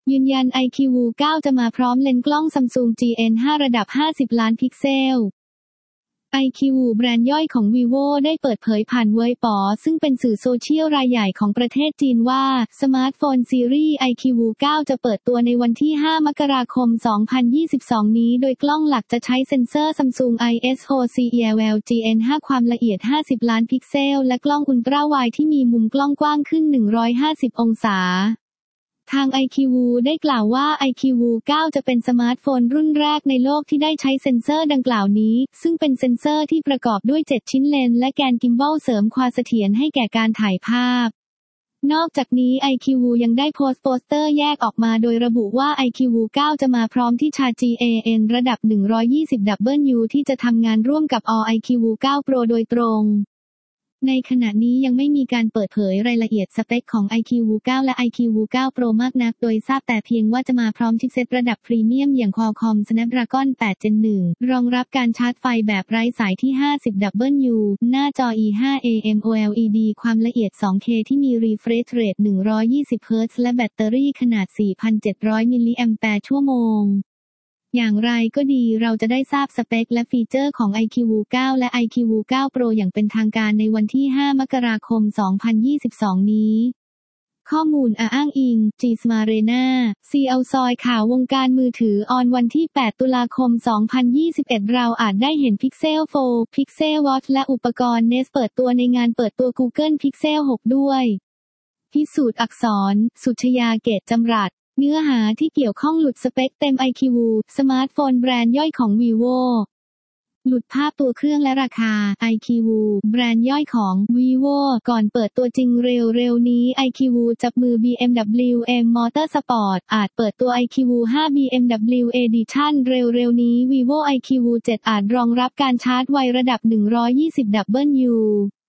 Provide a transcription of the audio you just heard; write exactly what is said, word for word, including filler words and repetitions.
ยืนยัน ไอ คิว เก้า จะมาพร้อมเลนส์กล้อง Samsung จี เอ็น ห้า ระดับห้าสิบล้านพิกเซล ไอ คิว แบรนด์ย่อยของ Vivo ได้เปิดเผยผ่านเว่ยป๋อซึ่งเป็นสื่อโซเชียลรายใหญ่ของประเทศจีนว่าสมาร์ทโฟนซีรีส์ ไอ คิว เก้า จะเปิดตัวในวันที่ห้ามกราคมสองพันยี่สิบสองนี้โดยกล้องหลักจะใช้เซ็นเซอร์ Samsung ไอ เอส โอ ซี อี แอล จี เอ็น ห้า ความละเอียดห้าสิบล้านพิกเซลและกล้องอุลตร้าไวด์ที่มีมุมกล้องกว้างขึ้นหนึ่งร้อยห้าสิบองศาทาง ไอ คิว ได้กล่าวว่า ไอ คิว เก้า จะเป็นสมาร์ทโฟนรุ่นแรกในโลกที่ได้ใช้เซ็นเซอร์ดังกล่าวนี้ซึ่งเป็นเซ็นเซอร์ที่ประกอบด้วยเจ็ดชิ้นเลนส์และแกนกิมบัลเสริมความเสถียรให้แก่การถ่ายภาพนอกจากนี้ ไอ คิว ยังได้โพสต์โปสเตอร์แยกออกมาโดยระบุว่า ไอ คิว เก้า จะมาพร้อมที่ชาร์จ จี เอ เอ็น ระดับหนึ่งร้อยยี่สิบ ดับเบิลยู ที่จะทำงานร่วมกับ All ไอ คิว เก้า Pro โดยตรงในขณะนี้ยังไม่มีการเปิดเผยรายละเอียดสเปคของ ไอ คิว เก้า และ ไอ คิว เก้า Pro มากนักโดยทราบแต่เพียงว่าจะมาพร้อมชิปเซ็ตระดับพรีเมียมอย่าง Qualcomm Snapdragon แปด Gen หนึ่ง รองรับการชาร์จไฟแบบไร้สายที่ ห้าสิบ ดับเบิลยู หน้าจอ อี ห้า เอ เอ็ม โอ แอล อี ดี ความละเอียด สองเค ที่มี Refresh Rate หนึ่งร้อยยี่สิบ เฮิร์ตซ์ และแบตเตอรี่ขนาด สี่พันเจ็ดร้อย มิลลิแอมแปร์ชั่วโมงอย่างไรก็ดีเราจะได้ทราบสเปคและฟีเจอร์ของ ไอ คิว เก้า และ ไอ คิว เก้า Pro อย่างเป็นทางการในวันที่ห้ามกราคมสองพันยี่สิบสองนี้ข้อมูลอ้างอิง จี Smarena ซี เอาซอยข่าววงการมือถือออนวันที่แปดตุลาคมสองพันยี่สิบเอ็ดเราอาจได้เห็น Pixel โฟร์ Pixel Watch และอุปกรณ์ Nest เปิดตัวในงานเปิดตัว Google Pixel หกด้วยพิสูจน์อักษร สุชยาเกตจำรัดเนื้อหาที่เกี่ยวข้องหลุดสเปคเต็ม ไอ คิว สมาร์ทโฟนแบรนด์ย่อยของ Vivo หลุดภาพตัวเครื่องและราคา ไอ คิว แบรนด์ย่อยของ Vivo ก่อนเปิดตัวจริงเร็วๆนี้ ไอ คิว จับมือ บี เอ็ม ดับเบิลยู M Motorsport อาจเปิดตัว ไอ คิว ห้า บี เอ็ม ดับเบิลยู Edition เร็วๆนี้ Vivo ไอ คิว เจ็ด อาจรองรับการชาร์จไวระดับหนึ่งร้อยยี่สิบ ดับเบิลยู